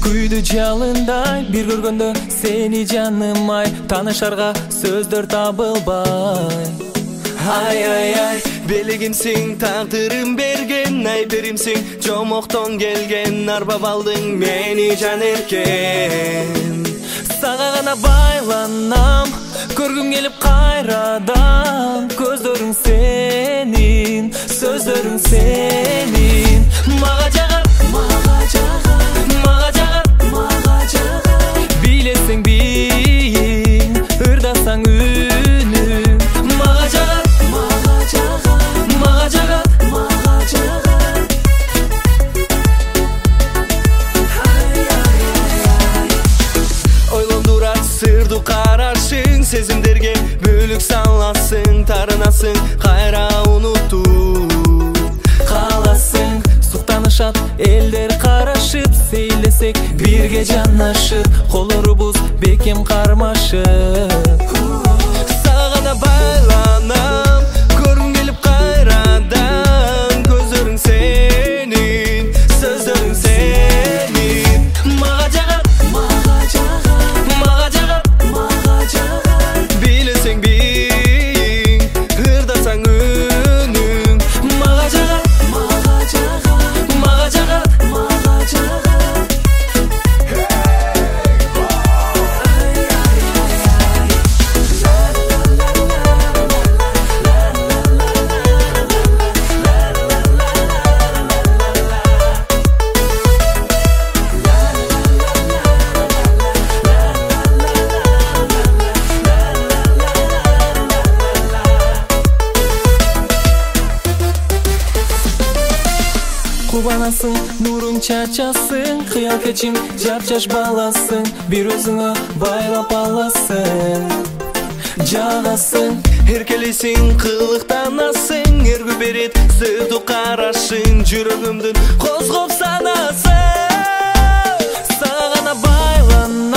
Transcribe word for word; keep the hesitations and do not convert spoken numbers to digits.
күйдү жалындай бир көргөндө сени жаным ай, таанышарга сөздөр табылбай. Ай ай ай, белегимсиң, тагдырым берген, айберимсиң, жомоктон келген, арбап алдың мени жан эркен. Сага гана байланам, көргүм келип кайрадан, көздөрүң сенин, сөздөрүң сенин. Мага жагат, мага жагат, мага жагат, мага жагат. Билесең бийиң, ырдасаң үнүң. Мага жагат, мага жагат, мага жагат, мага жагат. Ай ай ай. Ойлондурат сырдуу карашың, сезимдерге бөлүк саласың, тарынасың, кайра унутуп Каласың, суктанышат элдер карашып, сейлесек бирге жанашып, колорубуз бекем кармашып. Сага гана байланам, көргүм келип кайрадан, көздөрүң сенин, сөздөрүң сенин. Мага жагат, мага жагат, мага жагат, мага жагат. Билесең бийиң, ырдасаң үнүң. Мага жагат, мага жагат, мага жагат, мага жагат. Кубанасың, нуруң чачасың, кыял кечиң, жапжаш баласың, бир өзүңө байлап аласың, жагасың. Эркелейсиң, кылыктанасың, эргүү берет сырдуу карашың, жүрөгүмдүн козгоп санасың. Сага гана байланам,